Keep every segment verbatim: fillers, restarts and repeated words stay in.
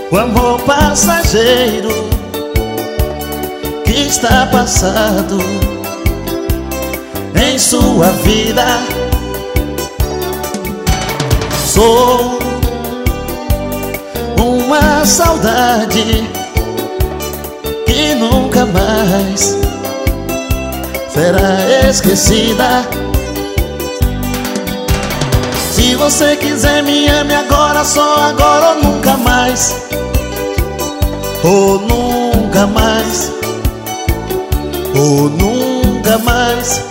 o amor passageiro que está passado em sua vida. Sou uma saudade que nunca mais será esquecida. Se você quiser, me ame agora, só agora ou nunca mais. Ou nunca mais. Ou nunca mais.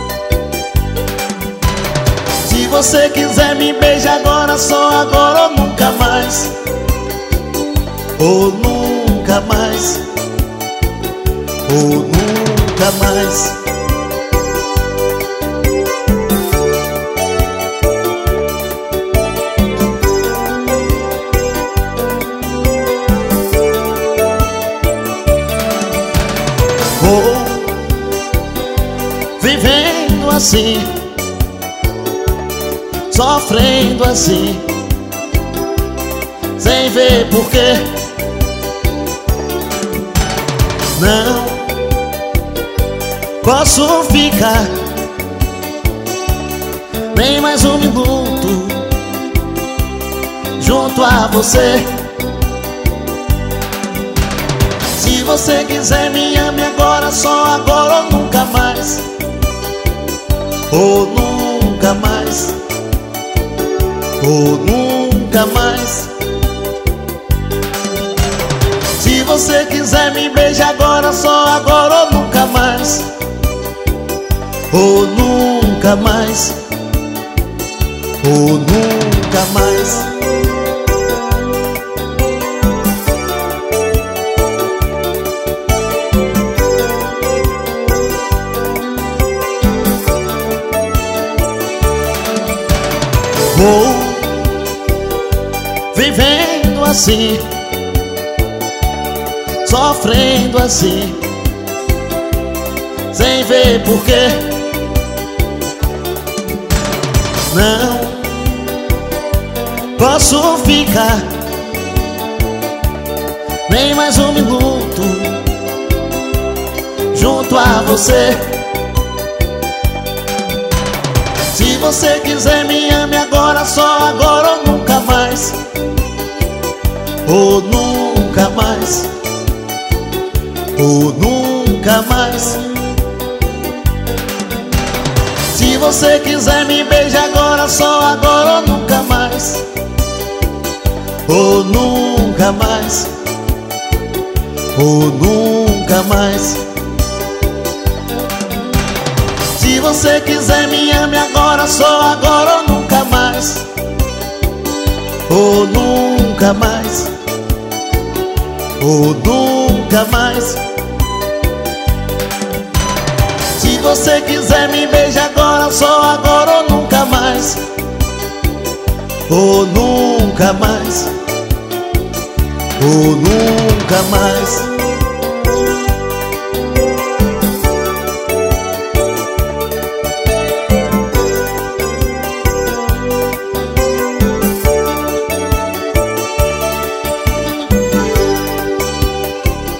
Se você quiser, me beije agora, só agora ou nunca mais. Ou nunca mais. Ou nunca mais. Vou vivendo assim, sofrendo assim, sem ver porquê. Não posso ficar nem mais um minuto junto a você. Se você quiser, me ame agora, só agora ou nunca mais. Ou nunca mais. Ou nunca mais. Se você quiser, me beije agora, só agora ou nunca mais. Ou nunca mais. Ou nunca mais. Vou vivendo assim, sofrendo assim, sem ver porquê. Não posso ficar nem mais um minuto junto a você. Se você quiser, me ame agora, só agora ou nunca mais. Ou nunca mais. Ou nunca mais. Se você quiser, me beije agora, só agora ou nunca mais. Ou nunca mais. Ou nunca mais. Se você quiser, me ame agora, só agora ou nunca mais. Ou nunca mais. Ou nunca mais. Se você quiser, me beije agora, só agora ou nunca mais. Ou nunca mais. Ou nunca mais.